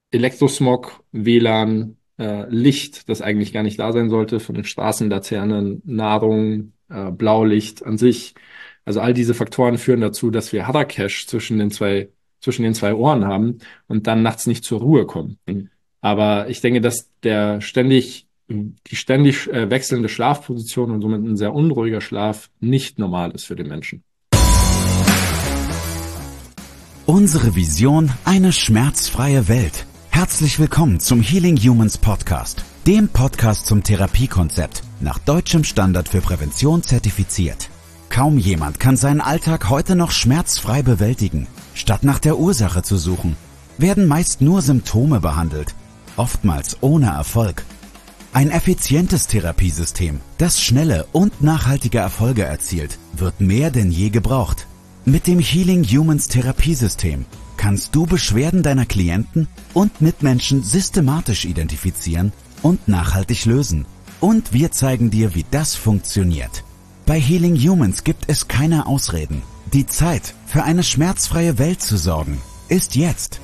Elektrosmog, WLAN, Licht, das eigentlich gar nicht da sein sollte, von den Straßenlaternen, Nahrung, Blaulicht an sich. Also all diese Faktoren führen dazu, dass wir Hadercash zwischen den zwei Ohren haben und dann nachts nicht zur Ruhe kommen. Mhm. Aber ich denke, dass die ständig wechselnde Schlafposition und somit ein sehr unruhiger Schlaf nicht normal ist für den Menschen. Unsere Vision: eine schmerzfreie Welt. Herzlich willkommen zum Healing Humans Podcast, dem Podcast zum Therapiekonzept, nach deutschem Standard für Prävention zertifiziert. Kaum jemand kann seinen Alltag heute noch schmerzfrei bewältigen. Statt nach der Ursache zu suchen, werden meist nur Symptome behandelt, oftmals ohne Erfolg. Ein effizientes Therapiesystem, das schnelle und nachhaltige Erfolge erzielt, wird mehr denn je gebraucht. Mit dem Healing Humans Therapiesystem kannst du Beschwerden deiner Klienten und Mitmenschen systematisch identifizieren und nachhaltig lösen. Und wir zeigen dir, wie das funktioniert. Bei Healing Humans gibt es keine Ausreden. Die Zeit, für eine schmerzfreie Welt zu sorgen, ist jetzt.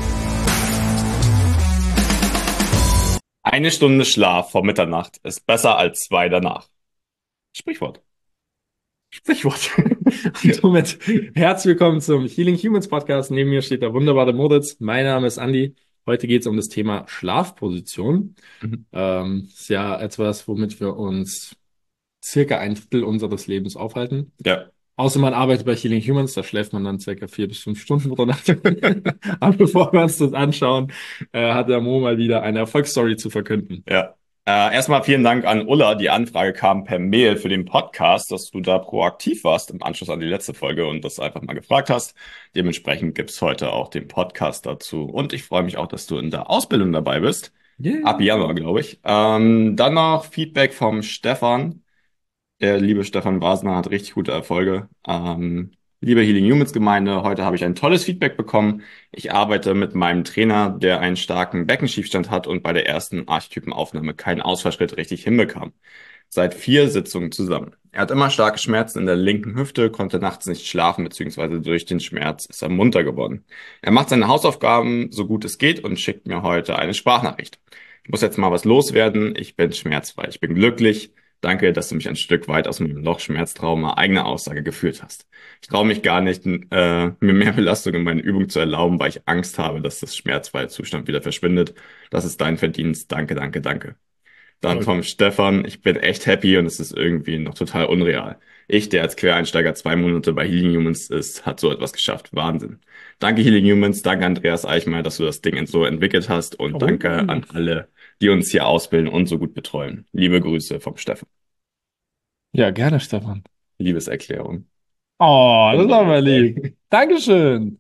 Eine Stunde Schlaf vor Mitternacht ist besser als zwei danach. Sprichwort. Sprichwort. Und somit herzlich willkommen zum Healing Humans Podcast. Neben mir steht der wunderbare Moritz. Mein Name ist Andi. Heute geht es um das Thema Schlafposition. Mhm. Ist ja etwas, womit wir uns circa ein Drittel unseres Lebens aufhalten. Ja. Außer man arbeitet bei Healing Humans, da schläft man dann circa 4 bis 5 Stunden pro Nacht. Aber bevor wir uns das anschauen, hat der Mo mal wieder eine Erfolgsstory zu verkünden. Ja. Erstmal vielen Dank an Ulla. Die Anfrage kam per Mail für den Podcast, dass du da proaktiv warst im Anschluss an die letzte Folge und das einfach mal gefragt hast. Dementsprechend gibt's heute auch den Podcast dazu. Und ich freue mich auch, dass du in der Ausbildung dabei bist. Yeah. Ab Januar, glaube ich. Dann noch Feedback vom Stefan. Der liebe Stefan Wasner hat richtig gute Erfolge. Liebe Healing Humans Gemeinde, heute habe ich ein tolles Feedback bekommen. Ich arbeite mit meinem Trainer, der einen starken Beckenschiefstand hat und bei der ersten Archetypenaufnahme keinen Ausfallschritt richtig hinbekam. Seit 4 Sitzungen zusammen. Er hat immer starke Schmerzen in der linken Hüfte, konnte nachts nicht schlafen, beziehungsweise durch den Schmerz ist er munter geworden. Er macht seine Hausaufgaben so gut es geht und schickt mir heute eine Sprachnachricht. Ich muss jetzt mal was loswerden. Ich bin schmerzfrei. Ich bin glücklich. Danke, dass du mich ein Stück weit aus meinem Loch Schmerztrauma eigener Aussage geführt hast. Ich traue mich gar nicht, mir mehr Belastung in meinen Übungen zu erlauben, weil ich Angst habe, dass das schmerzfreie Zustand wieder verschwindet. Das ist dein Verdienst. Danke, danke, danke. Dann vom Stefan, ich bin echt happy und es ist irgendwie noch total unreal. Ich, der als Quereinsteiger 2 Monate bei Healing Humans ist, hat so etwas geschafft. Wahnsinn. Danke Healing Humans, danke Andreas Eichmeier, dass du das Ding so entwickelt hast und danke an alle, die uns hier ausbilden und so gut betreuen. Liebe Grüße vom Stefan. Ja, gerne, Stefan. Liebeserklärung. Oh, das ist aber lieb. Dankeschön.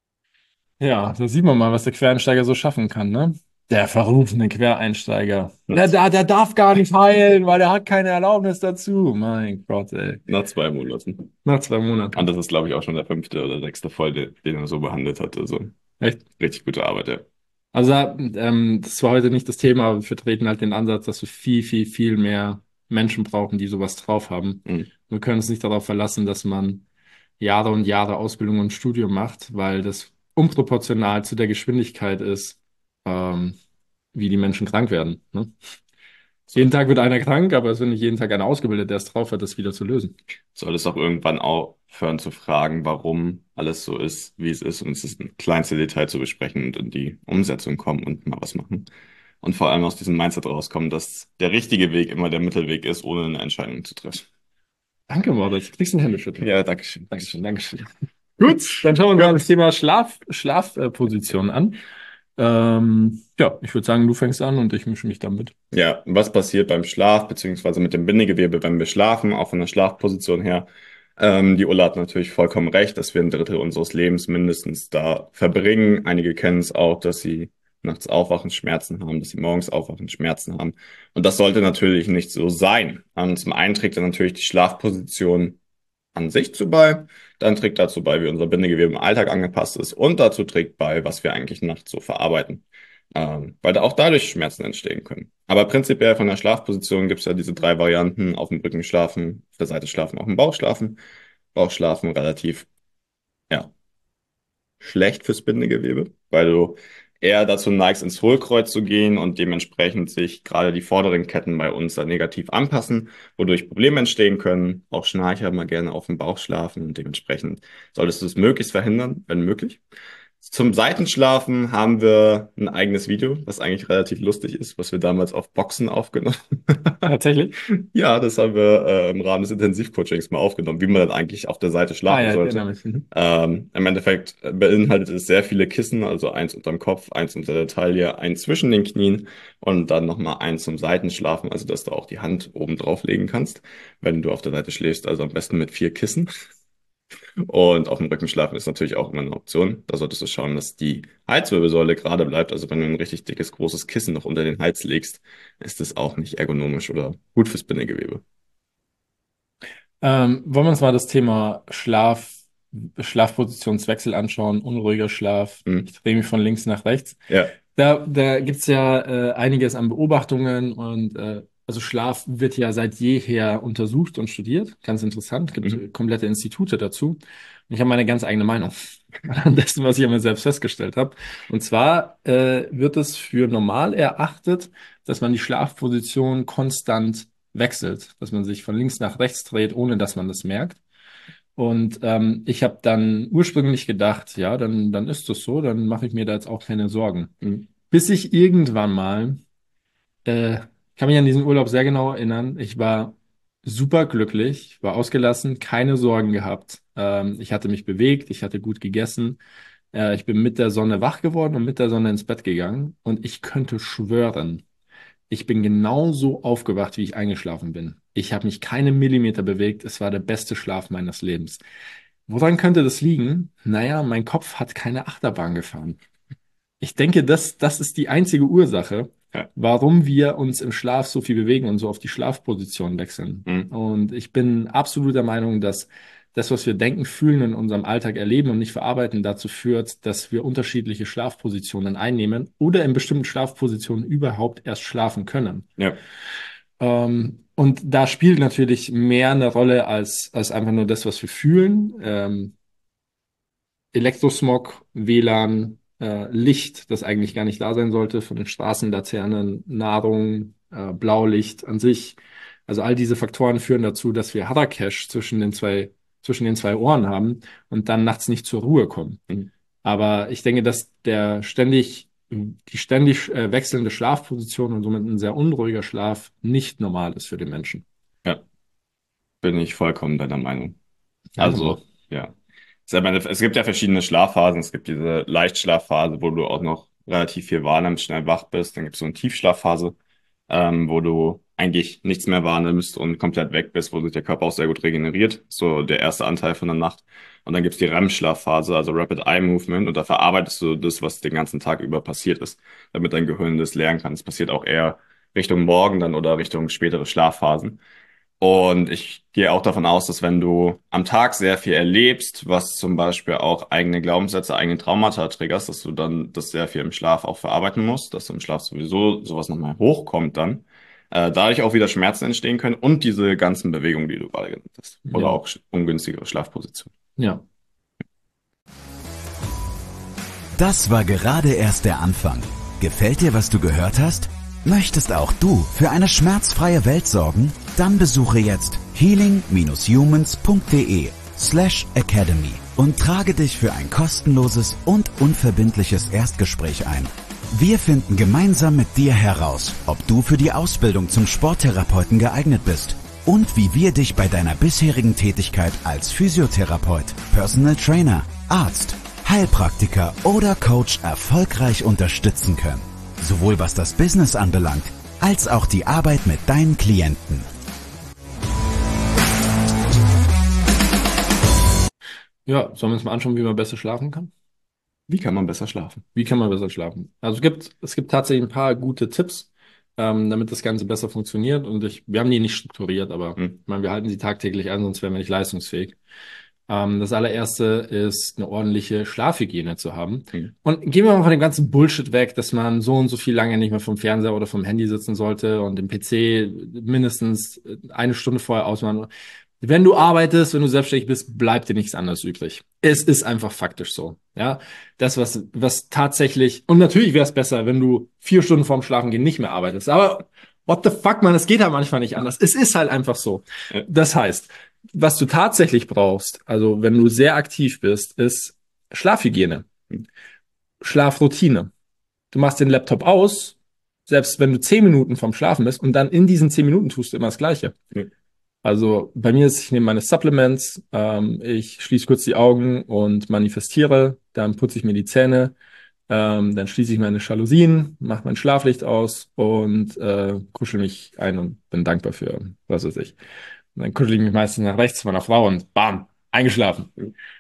Ja, da sieht man mal, was der Quereinsteiger so schaffen kann, ne? Der verrufene Quereinsteiger. Der darf gar nicht heilen, weil er hat keine Erlaubnis dazu. Mein Gott, ey. Nach 2 Monaten. Nach 2 Monaten. Und das ist, glaube ich, auch schon der 5. oder 6. Fall, den er so behandelt hat. Also Echt? richtig gute Arbeit, ja. Also, das war heute nicht das Thema, aber wir vertreten halt den Ansatz, dass wir viel, viel, viel mehr Menschen brauchen, die sowas drauf haben. Mhm. Wir können uns nicht darauf verlassen, dass man Jahre und Jahre Ausbildung und Studium macht, weil das unproportional zu der Geschwindigkeit ist, ähm, wie die Menschen krank werden. Ne? Jeden Tag wird einer krank, aber es wird nicht jeden Tag einer ausgebildet, der es drauf hat, das wieder zu lösen. Soll es auch irgendwann aufhören zu fragen, warum alles so ist, wie es ist, und es ist ein kleinste Detail zu besprechen und in die Umsetzung kommen und mal was machen. Und vor allem aus diesem Mindset rauskommen, dass der richtige Weg immer der Mittelweg ist, ohne eine Entscheidung zu treffen. Danke, Moritz. Kriegst ein Händeschütteln. Ja, Dankeschön. Dankeschön, Dankeschön. Gut, dann schauen wir uns mal das Thema Schlafposition an. Ja, ich würde sagen, du fängst an und ich mische mich damit. Ja, was passiert beim Schlaf, beziehungsweise mit dem Bindegewebe, wenn wir schlafen, auch von der Schlafposition her? Die Ulla hat natürlich vollkommen recht, dass wir ein Drittel unseres Lebens mindestens da verbringen. Einige kennen es auch, dass sie nachts aufwachen, Schmerzen haben, dass sie morgens aufwachen, Schmerzen haben. Und das sollte natürlich nicht so sein. Zum einen trägt dann natürlich die Schlafposition an sich zu bei, dann trägt dazu bei, wie unser Bindegewebe im Alltag angepasst ist und dazu trägt bei, was wir eigentlich nachts so verarbeiten. Weil da auch dadurch Schmerzen entstehen können. Aber prinzipiell von der Schlafposition gibt es ja diese 3 Varianten: auf dem Rücken schlafen, auf der Seite schlafen, auf dem Bauch schlafen. Bauchschlafen relativ, ja, schlecht fürs Bindegewebe, weil du eher dazu neigst, ins Hohlkreuz zu gehen und dementsprechend sich gerade die vorderen Ketten bei uns dann negativ anpassen, wodurch Probleme entstehen können. Auch Schnarcher mal gerne auf dem Bauch schlafen und dementsprechend solltest du es möglichst verhindern, wenn möglich. Zum Seitenschlafen haben wir ein eigenes Video, was eigentlich relativ lustig ist, was wir damals auf Boxen aufgenommen haben. Tatsächlich? Ja, das haben wir im Rahmen des Intensivcoachings mal aufgenommen, wie man dann eigentlich auf der Seite schlafen Ja, ich sollte. erinnere mich. Im Endeffekt beinhaltet es sehr viele Kissen, also eins unterm Kopf, eins unter der Taille, eins zwischen den Knien und dann nochmal eins zum Seitenschlafen, also dass du auch die Hand oben drauf legen kannst, wenn du auf der Seite schläfst, also am besten mit 4 Kissen. Und auf dem Rücken schlafen ist natürlich auch immer eine Option. Da solltest du schauen, dass die Halswirbelsäule gerade bleibt. Also wenn du ein richtig dickes, großes Kissen noch unter den Hals legst, ist das auch nicht ergonomisch oder gut fürs Bindegewebe. Wollen wir uns mal das Thema Schlafpositionswechsel anschauen, unruhiger Schlaf. Mhm. Ich drehe mich von links nach rechts. Ja. Da gibt's ja einiges an Beobachtungen und also Schlaf wird ja seit jeher untersucht und studiert. Ganz interessant, gibt komplette Institute dazu. Und ich habe meine ganz eigene Meinung an dessen, was ich an mir selbst festgestellt habe. Und zwar wird es für normal erachtet, dass man die Schlafposition konstant wechselt, dass man sich von links nach rechts dreht, ohne dass man das merkt. Und ich habe dann ursprünglich gedacht, ja, dann ist das so, dann mache ich mir da jetzt auch keine Sorgen. Bis ich irgendwann mal, äh, kann mich an diesen Urlaub sehr genau erinnern, ich war super glücklich, war ausgelassen, keine Sorgen gehabt. Ich hatte mich bewegt, ich hatte gut gegessen. Ich bin mit der Sonne wach geworden und mit der Sonne ins Bett gegangen. Und ich könnte schwören, ich bin genauso aufgewacht, wie ich eingeschlafen bin. Ich habe mich keine Millimeter bewegt. Es war der beste Schlaf meines Lebens. Woran könnte das liegen? Naja, mein Kopf hat keine Achterbahn gefahren. Ich denke, das ist die einzige Ursache, Ja. warum wir uns im Schlaf so viel bewegen und so auf die Schlafposition wechseln. Und ich bin absolut der Meinung, dass das, was wir denken, fühlen in unserem Alltag erleben und nicht verarbeiten, dazu führt, dass wir unterschiedliche Schlafpositionen einnehmen oder in bestimmten Schlafpositionen überhaupt erst schlafen können. Ja. Und da spielt natürlich mehr eine Rolle als einfach nur das, was wir fühlen. Elektrosmog, WLAN, Licht, das eigentlich gar nicht da sein sollte, von den Straßenlaternen, Nahrung, Blaulicht an sich. Also all diese Faktoren führen dazu, dass wir Hadercash zwischen den zwei Ohren haben und dann nachts nicht zur Ruhe kommen. Aber ich denke, dass die ständig wechselnde Schlafposition und somit ein sehr unruhiger Schlaf nicht normal ist für den Menschen. Ja, bin ich vollkommen deiner Meinung. Ja, Also, ja. Es gibt ja verschiedene Schlafphasen. Es gibt diese Leichtschlafphase, wo du auch noch relativ viel wahrnimmst, schnell wach bist. Dann gibt es so eine Tiefschlafphase, wo du eigentlich nichts mehr wahrnimmst und komplett weg bist, wo sich der Körper auch sehr gut regeneriert. So der erste Anteil von der Nacht. Und dann gibt es die REM-Schlafphase, also Rapid Eye Movement. Und da verarbeitest du das, was den ganzen Tag über passiert ist, damit dein Gehirn das lernen kann. Es passiert auch eher Richtung Morgen dann oder Richtung spätere Schlafphasen. Und ich gehe auch davon aus, dass wenn du am Tag sehr viel erlebst, was zum Beispiel auch eigene Glaubenssätze, eigene Traumata triggerst, dass du dann das sehr viel im Schlaf auch verarbeiten musst, dass du im Schlaf sowieso sowas nochmal hochkommt dann, dadurch auch wieder Schmerzen entstehen können und diese ganzen Bewegungen, die du gerade genannt hast. Oder Ja. auch ungünstigere Schlafpositionen. Ja. Das war gerade erst der Anfang. Gefällt dir, was du gehört hast? Möchtest auch du für eine schmerzfreie Welt sorgen? Dann besuche jetzt healing-humans.de/academy und trage dich für ein kostenloses und unverbindliches Erstgespräch ein. Wir finden gemeinsam mit dir heraus, ob du für die Ausbildung zum Sporttherapeuten geeignet bist und wie wir dich bei deiner bisherigen Tätigkeit als Physiotherapeut, Personal Trainer, Arzt, Heilpraktiker oder Coach erfolgreich unterstützen können. Sowohl was das Business anbelangt, als auch die Arbeit mit deinen Klienten. Ja, sollen wir uns mal anschauen, wie man besser schlafen kann? Wie kann man besser schlafen? Wie kann man besser schlafen? Also es gibt tatsächlich ein paar gute Tipps, damit das Ganze besser funktioniert. Und wir haben die nicht strukturiert, aber ich meine, wir halten sie tagtäglich an, sonst wären wir nicht leistungsfähig. Das allererste ist, eine ordentliche Schlafhygiene zu haben. Und gehen wir mal von dem ganzen Bullshit weg, dass man so und so viel lange nicht mehr vom Fernseher oder vom Handy sitzen sollte und den PC mindestens eine Stunde vorher ausmachen. Wenn du arbeitest, wenn du selbstständig bist, bleibt dir nichts anderes übrig. Es ist einfach faktisch so. Ja, das, was tatsächlich, und natürlich wäre es besser, wenn du 4 Stunden vorm Schlafengehen nicht mehr arbeitest. Aber what the fuck, man, es geht halt manchmal nicht anders. Es ist halt einfach so. Ja. Das heißt, was du tatsächlich brauchst, also wenn du sehr aktiv bist, ist Schlafhygiene, Schlafroutine. Du machst den Laptop aus, selbst wenn du 10 Minuten vorm Schlafen bist, und dann in diesen 10 Minuten tust du immer das Gleiche. Ja. Also bei mir ist, ich nehme meine Supplements, ich schließe kurz die Augen und manifestiere, dann putze ich mir die Zähne, dann schließe ich meine Jalousien, mache mein Schlaflicht aus und kuschel mich ein und bin dankbar für, was weiß ich. Und dann kuschel ich mich meistens nach rechts zu meiner Frau und bam, eingeschlafen.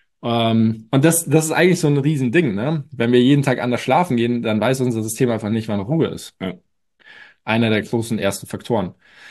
Und das ist eigentlich so ein Riesending, ne? Wenn wir jeden Tag anders schlafen gehen, dann weiß unser System einfach nicht, wann Ruhe ist. Ja. Einer der großen ersten Faktoren.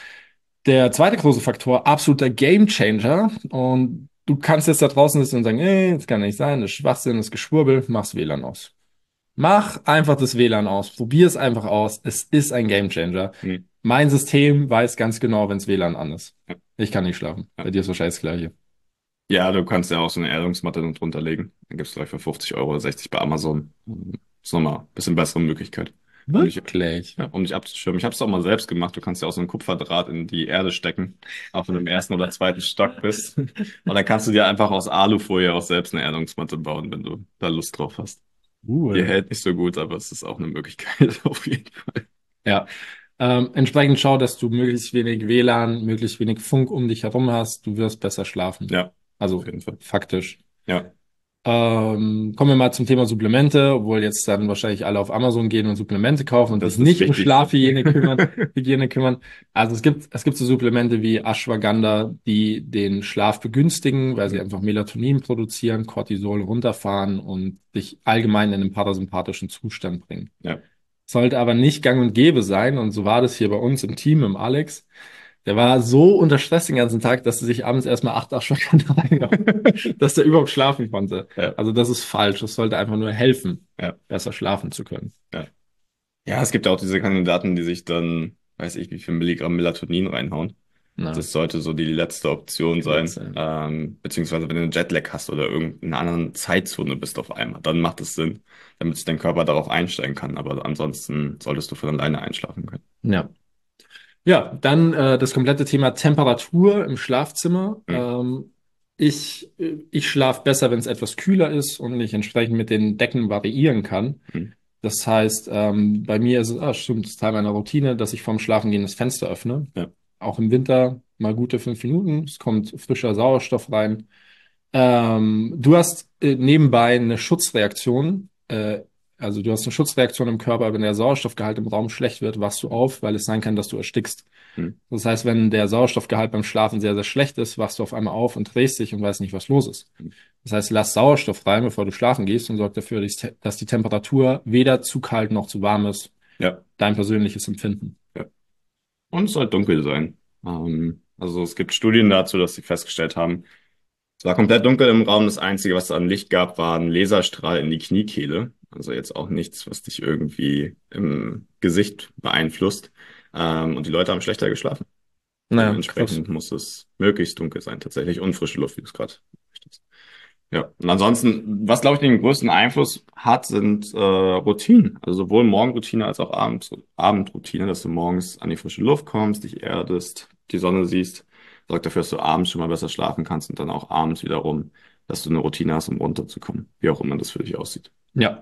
Der zweite große Faktor, absoluter Gamechanger. Und du kannst jetzt da draußen sitzen und sagen, das kann nicht sein, das ist Schwachsinn, das ist Geschwurbel, mach's WLAN aus. Mach einfach das WLAN aus, probier es einfach aus. Es ist ein Gamechanger. Mhm. Mein System weiß ganz genau, wenns WLAN an ist. Ja. Ich kann nicht schlafen. Ja. Bei dir ist wahrscheinlich das Gleiche. Ja, du kannst ja auch so eine Erdungsmatte dann drunter legen. Dann gibt's gleich für 50 Euro oder 60 bei Amazon. Ist nochmal ein bisschen bessere Möglichkeit. Wirklich? Um dich abzuschirmen. Ich habe es auch mal selbst gemacht. Du kannst ja auch so einen Kupferdraht in die Erde stecken, auch wenn du im ersten oder zweiten Stock bist. Und dann kannst du dir einfach aus Alufolie auch selbst eine Erdungsmatte bauen, wenn du da Lust drauf hast. Die hält nicht so gut, aber es ist auch eine Möglichkeit auf jeden Fall. Ja. Entsprechend schau, dass du möglichst wenig WLAN, möglichst wenig Funk um dich herum hast. Du wirst besser schlafen. Ja, Also auf jeden Fall. faktisch. Ja. Kommen wir mal zum Thema Supplemente, obwohl jetzt dann wahrscheinlich alle auf Amazon gehen und Supplemente kaufen und Das sich ist nicht um wichtig. Hygiene kümmern. Also es gibt so Supplemente wie Ashwagandha, die den Schlaf begünstigen, weil sie einfach Melatonin produzieren, Cortisol runterfahren und dich allgemein in einen parasympathischen Zustand bringen. Ja. Sollte aber nicht gang und gäbe sein, und so war das hier bei uns im Team, im Alex. Der war so unter Stress den ganzen Tag, dass er sich abends erstmal 8 Ashwagandha reingehauen, dass der überhaupt schlafen konnte. Ja. Also das ist falsch. Das sollte einfach nur helfen, Ja. besser schlafen zu können. Ja, es gibt auch diese Kandidaten, die sich dann, weiß ich, wie viel Milligramm Melatonin reinhauen. Na, Das sollte so die letzte Option sein. Letzte. Beziehungsweise wenn du einen Jetlag hast oder irgendeiner anderen Zeitzone bist auf einmal, dann macht es Sinn, damit sich dein Körper darauf einstellen kann. Aber ansonsten solltest du von alleine einschlafen können. Ja. Ja, dann das komplette Thema Temperatur im Schlafzimmer. Ich schlafe besser, wenn es etwas kühler ist und ich entsprechend mit den Decken variieren kann. Mhm. Das heißt, bei mir ist es, stimmt, das ist Teil meiner Routine, dass ich vorm Schlafengehen das Fenster öffne. Ja. Auch im Winter mal gute 5 Minuten. Es kommt frischer Sauerstoff rein. Du hast nebenbei eine Schutzreaktion. Also du hast eine Schutzreaktion im Körper, wenn der Sauerstoffgehalt im Raum schlecht wird, wachst du auf, weil es sein kann, dass du erstickst. Mhm. Das heißt, wenn der Sauerstoffgehalt beim Schlafen sehr, sehr schlecht ist, wachst du auf einmal auf und drehst dich und weißt nicht, was los ist. Das heißt, lass Sauerstoff rein, bevor du schlafen gehst, und sorg dafür, dass die Temperatur weder zu kalt noch zu warm ist. Ja. Dein persönliches Empfinden. Und es soll dunkel sein. Also es gibt Studien dazu, dass sie festgestellt haben, es war komplett dunkel im Raum. Das Einzige, was an Licht gab, war ein Laserstrahl in die Kniekehle. Also jetzt auch nichts, was dich irgendwie im Gesicht beeinflusst. Und die Leute haben schlechter geschlafen. Naja, Entsprechend muss es möglichst dunkel sein, tatsächlich. Und frische Luft, wie du es gerade möchtest. Ja, und ansonsten, was glaube ich den größten Einfluss hat, sind Routinen. Also sowohl Morgenroutine als auch Abendroutine, dass du morgens an die frische Luft kommst, dich erdest, die Sonne siehst. Sorgt dafür, dass du abends schon mal besser schlafen kannst und dann auch abends wiederum, dass du eine Routine hast, um runterzukommen. Wie auch immer das für dich aussieht. Ja.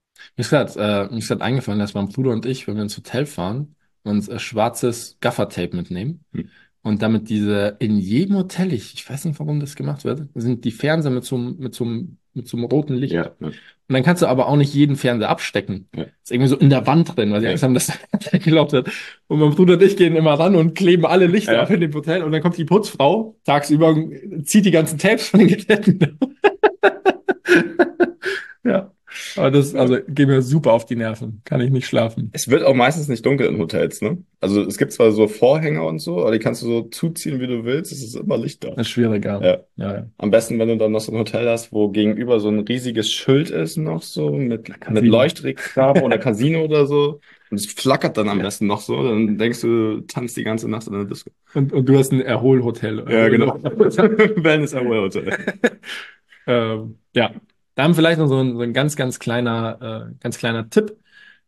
Mir ist grad eingefallen, dass mein Bruder und ich, wenn wir ins Hotel fahren, uns schwarzes Gaffertape mitnehmen Hm. und damit in jedem Hotel, ich weiß nicht, warum das gemacht wird, sind die Fernseher mit so einem roten Licht. Ja, ne? Und dann kannst du aber auch nicht jeden Fernseher abstecken. Ja. Ist irgendwie so in der Wand drin, weil sie Ja. Angst haben, dass der geglaubt wird. Und mein Bruder und ich gehen immer ran und kleben alle Lichter Ja. auf in dem Hotel. Und dann kommt die Putzfrau tagsüber und zieht die ganzen Tapes von den Geräten. Ja. Aber also geht mir super auf die Nerven. Kann ich nicht schlafen. Es wird auch meistens nicht dunkel in Hotels, ne? Also es gibt zwar so Vorhänge und so, aber die kannst du so zuziehen, wie du willst. Es ist immer Licht da. Das ist schwieriger. Ja. Ja. Am besten, wenn du dann noch so ein Hotel hast, wo gegenüber so ein riesiges Schild ist noch so mit Casino. Leuchtreklamen oder Casino oder so. Und es flackert dann am besten noch so, dann denkst du, tanzt die ganze Nacht in der Disco. Und du hast ein Erholhotel. Ja, genau. Wellness Hotel. Ja, dann vielleicht noch so ein ganz kleiner Tipp.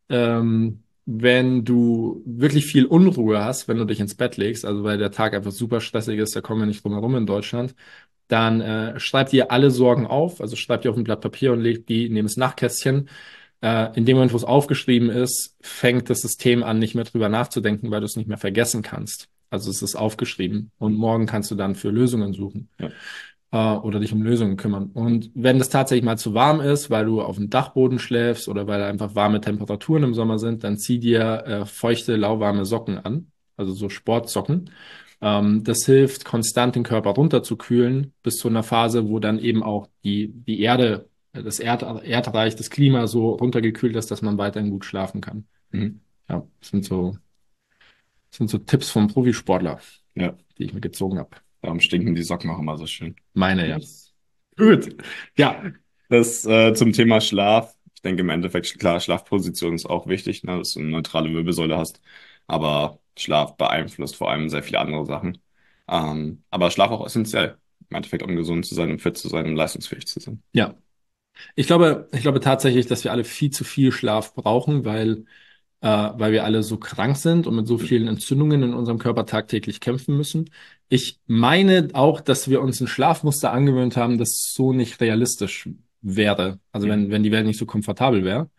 Wenn du wirklich viel Unruhe hast, wenn du dich ins Bett legst, also weil der Tag einfach super stressig ist, da kommen wir nicht drum herum in Deutschland, dann schreib dir alle Sorgen auf, also schreib dir auf ein Blatt Papier und leg die neben das Nachtkästchen. In dem Moment, wo es aufgeschrieben ist, fängt das System an, nicht mehr drüber nachzudenken, weil du es nicht mehr vergessen kannst. Also es ist aufgeschrieben und morgen kannst du dann für Lösungen suchen. Ja. Oder dich um Lösungen kümmern. Und wenn das tatsächlich mal zu warm ist, weil du auf dem Dachboden schläfst oder weil einfach warme Temperaturen im Sommer sind, dann zieh dir feuchte, lauwarme Socken an, also so Sportsocken. Das hilft, konstant den Körper runterzukühlen, bis zu einer Phase, wo dann eben auch die Erde, das Erdreich, das Klima so runtergekühlt ist, dass man weiterhin gut schlafen kann. Mhm. Ja, das sind so Tipps vom Profisportler, Ja, die ich mir gezogen habe. darum stinken die Socken auch immer so schön. Meine, ja. Gut. Ja, Das zum Thema Schlaf. Ich denke im Endeffekt, klar, Schlafposition ist auch wichtig, ne, dass du eine neutrale Wirbelsäule hast. Aber Schlaf beeinflusst vor allem sehr viele andere Sachen. Aber Schlaf auch essentiell. Im Endeffekt, um gesund zu sein, um fit zu sein, um leistungsfähig zu sein. ja. Ich glaube tatsächlich, dass wir alle viel zu viel Schlaf brauchen, weil wir alle so krank sind und mit so vielen Entzündungen in unserem Körper tagtäglich kämpfen müssen. Ich meine auch, dass wir uns ein Schlafmuster angewöhnt haben, das so nicht realistisch wäre. Also wenn die Welt nicht so komfortabel wäre.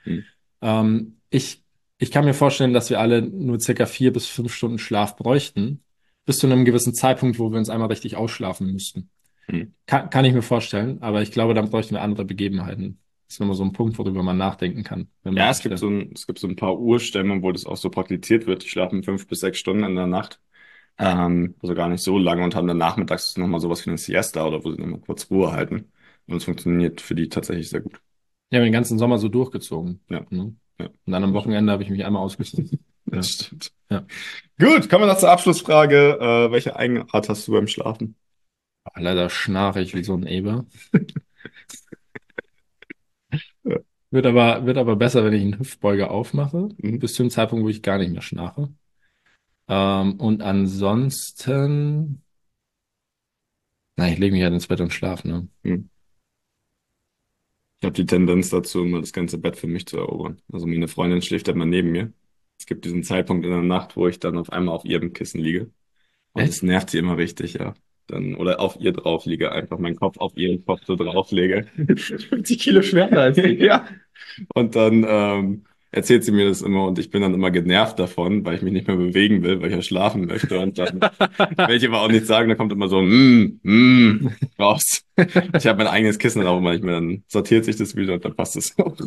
Ich kann mir vorstellen, dass wir alle nur circa 4 bis 5 Stunden Schlaf bräuchten, bis zu einem gewissen Zeitpunkt, wo wir uns einmal richtig ausschlafen müssten. Kann ich mir vorstellen, aber ich glaube, dann bräuchten wir andere Begebenheiten. Das ist nochmal so ein Punkt, worüber man nachdenken kann. Ja, es gibt so ein paar Urstämme, wo das auch so praktiziert wird. Die schlafen 5 bis 6 Stunden in der Nacht. Also gar nicht so lange und haben dann nachmittags nochmal sowas wie eine Siesta oder wo sie nochmal kurz Ruhe halten. Und es funktioniert für die tatsächlich sehr gut. Ja, den ganzen Sommer so durchgezogen. Ja. Ne? Ja. Und dann am Wochenende habe ich mich einmal ausgeschlossen. Das stimmt. Ja. Gut, kommen wir noch zur Abschlussfrage. Welche Eigenart hast du beim Schlafen? Leider schnarche ich wie so ein Eber. Ja. Wird aber besser, wenn ich einen Hüftbeuger aufmache, Mhm. bis zu dem Zeitpunkt, wo ich gar nicht mehr schnarche. Und ansonsten, ich lege mich halt ins Bett und schlafe, ne? Ich habe die Tendenz dazu, immer das ganze Bett für mich zu erobern. Also meine Freundin schläft immer neben mir. Es gibt diesen Zeitpunkt in der Nacht, wo ich dann auf einmal auf ihrem Kissen liege. Und Echt? das nervt sie immer richtig, ja. Oder auf ihr drauf liege, einfach meinen Kopf auf ihren Kopf so drauf lege. 50 Kilo schwerer als ich. Ja. Und dann erzählt sie mir das immer und ich bin dann immer genervt davon, weil ich mich nicht mehr bewegen will, weil ich ja schlafen möchte. Und dann will ich aber auch nichts sagen, da kommt immer so raus. Ich habe mein eigenes Kissen dann auch immer nicht mehr, dann sortiert sich das wieder und dann passt es auch.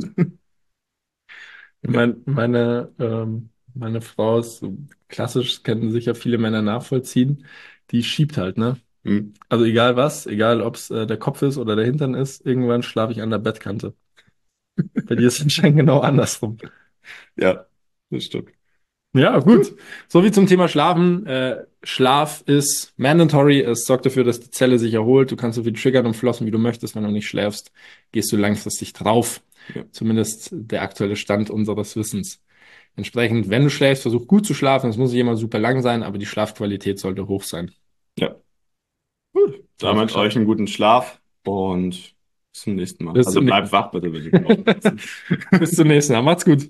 Meine Frau ist so klassisch, kennen sicher viele Männer nachvollziehen, die schiebt halt, ne? Hm. Also egal was, egal ob es der Kopf ist oder der Hintern ist, irgendwann schlafe ich an der Bettkante. Bei dir ist es anscheinend genau andersrum. Ja, das stimmt. Ja, gut. So wie zum Thema Schlafen. Schlaf ist mandatory. Es sorgt dafür, dass die Zelle sich erholt. Du kannst so viel triggern und flossen, wie du möchtest. Wenn du nicht schläfst, gehst du langfristig drauf. Ja. Zumindest der aktuelle Stand unseres Wissens. Entsprechend, wenn du schläfst, versuch gut zu schlafen. Es muss nicht immer super lang sein, aber die Schlafqualität sollte hoch sein. Ja. Gut. Damit euch einen guten Schlaf und bis zum nächsten Mal. Also bleibt wach bitte, wenn ihr Bis zum nächsten Mal. Macht's gut.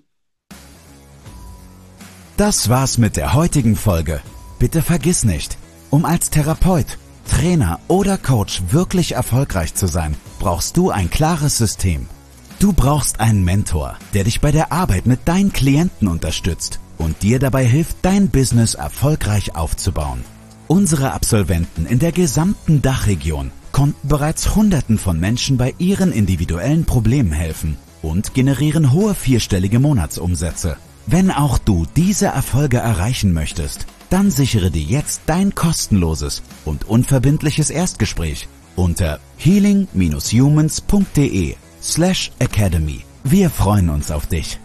Das war's mit der heutigen Folge. Bitte vergiss nicht, um als Therapeut, Trainer oder Coach wirklich erfolgreich zu sein, brauchst du ein klares System. Du brauchst einen Mentor, der dich bei der Arbeit mit deinen Klienten unterstützt und dir dabei hilft, dein Business erfolgreich aufzubauen. Unsere Absolventen in der gesamten Dachregion konnten bereits Hunderten von Menschen bei ihren individuellen Problemen helfen und generieren hohe 4-stellige Monatsumsätze. Wenn auch du diese Erfolge erreichen möchtest, dann sichere dir jetzt dein kostenloses und unverbindliches Erstgespräch unter healing-humans.de/academy. Wir freuen uns auf dich.